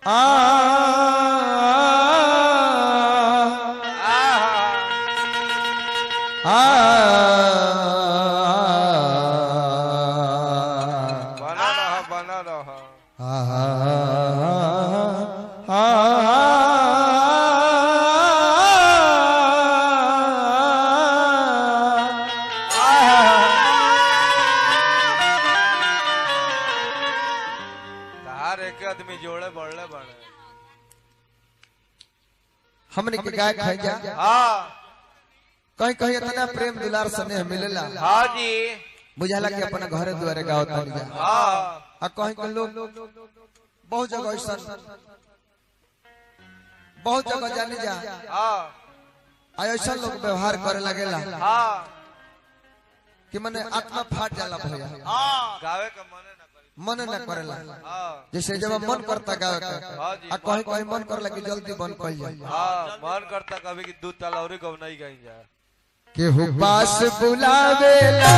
बना रहा आदमी जोड़े बढ़ले बने हमने के गाय खाई जा। हाँ कहीं कहीं इतना प्रेम दुलार स्नेह मिलेला। हाँ जी बुझाला कि अपना घरे द्वारे गाँव तक जा। हाँ आ कहीं के लोग बहुत जगह ऐसा बहुत जगह जाने जा। हाँ ऐसा लोग व्यवहार करे लगेला हाँ कि मने आत्मा फाट जाला भैया। हाँ गावे का मन मन न करेला। हाँ जैसे जब मन करता गावे का हाँ जी आ कहीं कहीं मन कर लगी जल्दी बंद कर जाए। हाँ मन करता कभी की दूध ताला और कब नहीं कहीं जा केहू पास बुलावेला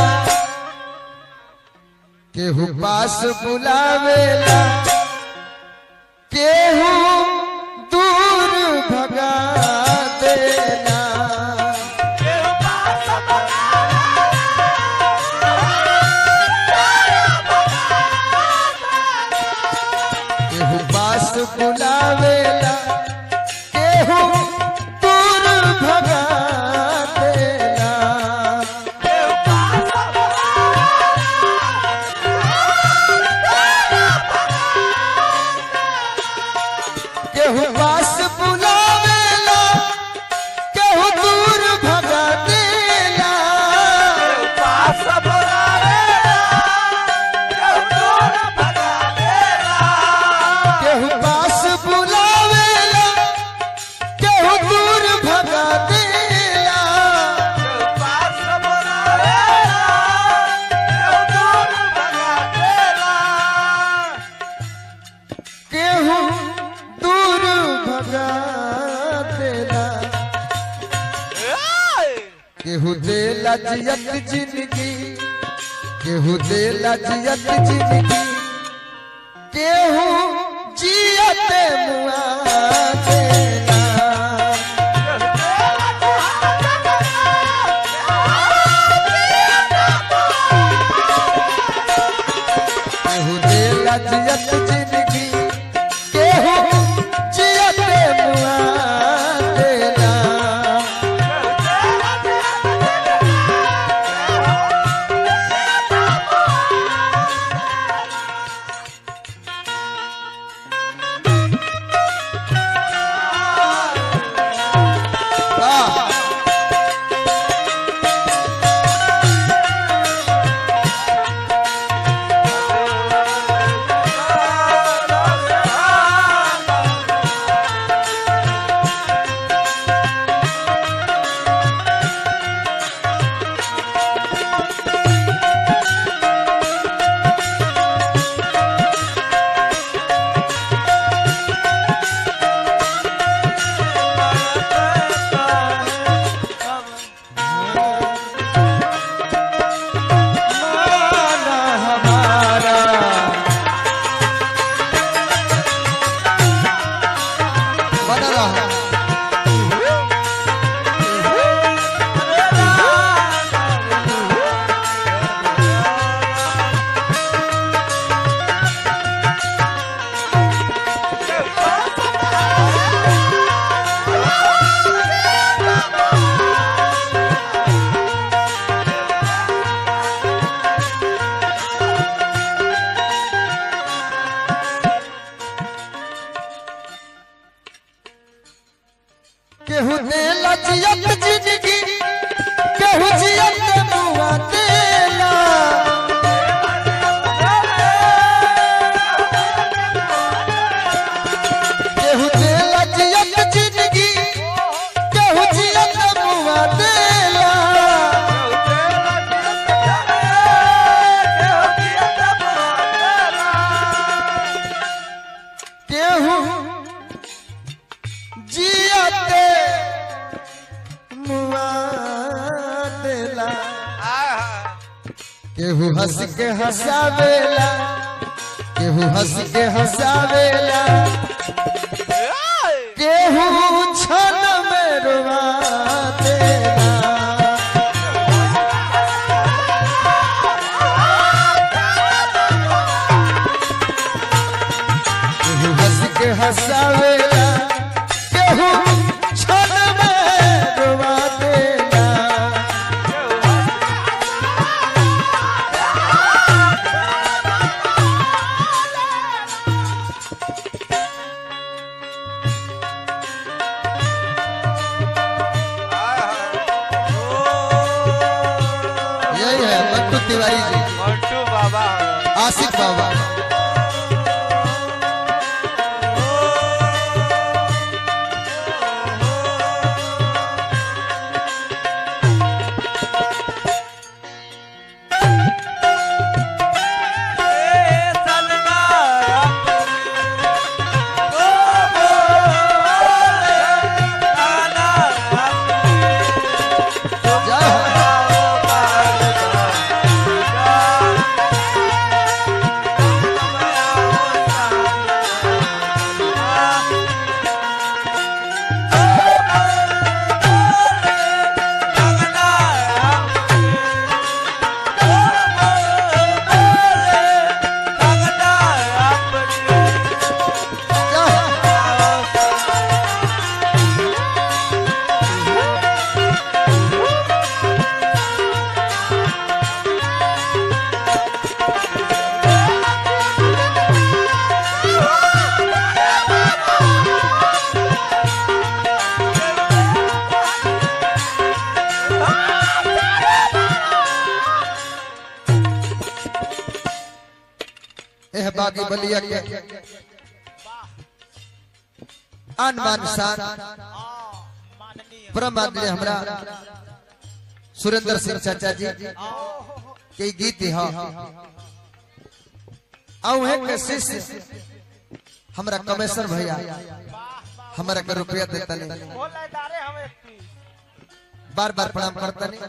केहू पास बुलावेला केहू दूर भगा देला। केहू पास बुलावेला केहू दूर भगा देला। केहू पास बुलावेला केहू दूर भगा देला। केहू पास बुलावेला केहू दूर भगा देला। केहू दूर भगा देला। केहू देला जियत जिंदगी केहू देला जियत जिंदगी केहू जियत मुआ देला। केहू देला जियत जिंदगी केहू जियत मुआ देला। केहू देला जियत जिंदगी केहू जियत मुआ देला। केहू देला जियत जिंदगी केहू जियत मुआ देला। केहू जियते मुआ देला। केहू हंस के हंसावेला केहू हंस के हंसावेला केहू क्षण में रुआ देला केहू हंस के हंसावेला केहू क्षण में रुआ देला यही है मंटू तिवारी जी, मंटू बाबा आसिफ बाबा। एह बागी बलिया के आन मान शान परम आदरणीय हमरा सुरेंद्र सिंह चाचा जी के गीत है औहे के शिष्य हमरा कमेश्वर भैया हमरा के रुपया देता नहीं, बार बार प्रणाम करता नहीं।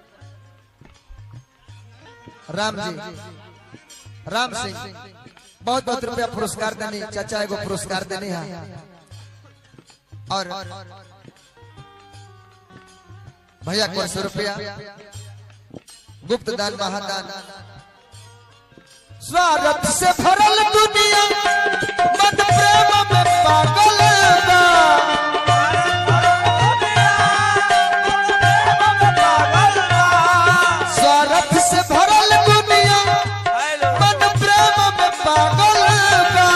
राम जी राम सिंह बहुत बहुत रुपया पुरस्कार देनी, चाचा एगो पुरस्कार देनी है और भैया को 100 रुपया गुप्त दान महादान। स्वागत से भरल दुनिया मत प्रेम में पागल बा, स्वागत से भरल दुनिया मत प्रेम में पागल बा,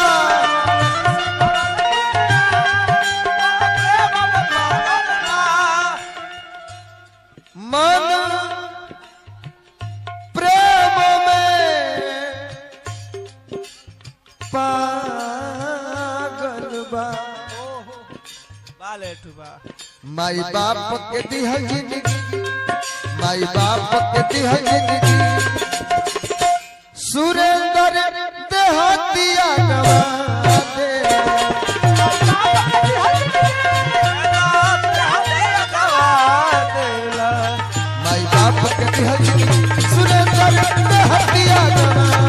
मन प्रेम में पागल बा। माई बाप के दिह जिंदगी, माई बाप के दिह जिंदगी, सुरेंद्र देहातिया गवा दे। माई बाप के दिह जिंदगी, सुरेंद्र देहातिया गवा